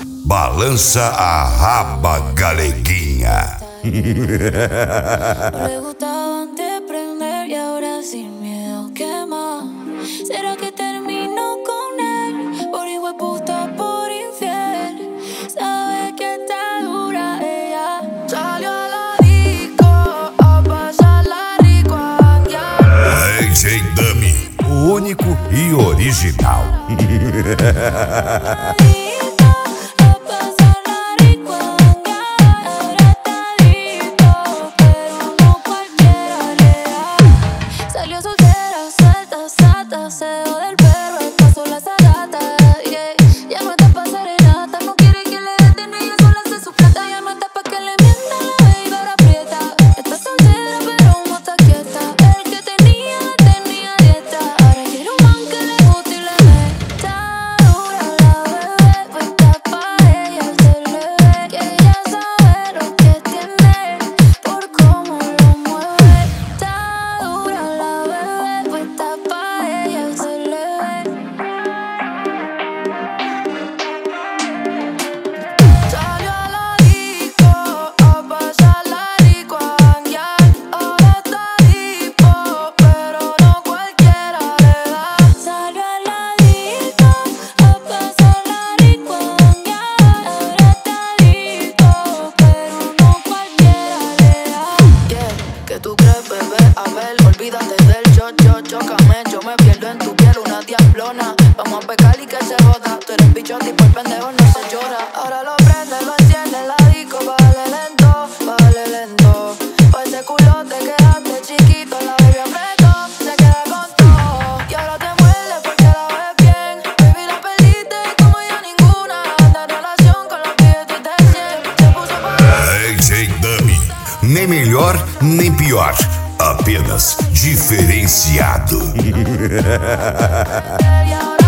Balança a raba, galeguinha. No le gustaba antes prender y ahora sin miedo quema. ¿Será que termino con él? Por hijueputa, por infiel. Sabe que está dura ella. Salió a la disco a pasarla rico a janguear. DJ Dummy, o único e original. Salió soltera, suelta, sata, se dejó del perro, está sola esa gata, yeah. Ya no está pa' serenata, no quiere que le den, ella sola hace su plata. Ya no está pa' que le mienta, la baby ahora aprieta. Está soltera pero no está quieta. El que tenía, la tenía dieta. Ahora quiere un man que le guste y le meta dura la bebé, pues está pa' ella hacerle ver que ella sabe lo que tiene por cómo lo mueve. Está dura la bebé, pues está pa' ella hacerle ver. Salió a la disco a pasarla rico a janguear. Ahora está hipo, pero no cualquiera le da. Salió a la disco a pasarla rico a janguear. Ahora está hipo, pero no cualquiera le da. Yeah, ¿qué tú crees, bebé? A ver, olvídate del chócame. Yo me pierdo en tu piel, una diablona. Vamos a pecar y que se joda. Tú eres bicho, tipo el pendejo no se llora. Ahora lo prende, lo enciende en la disco. Bájale lento, bájale lento. Pa' ese culo te quedaste chiquito. La baby apretó, se queda con todo. Y ahora te muerde porque la ves bien. Baby, la perdiste como yo ninguna. Anda en relación con los billetes de 100. Se puso pa' DJ Dummy, nem melhor nem pior, apenas diferenciado. Y ahora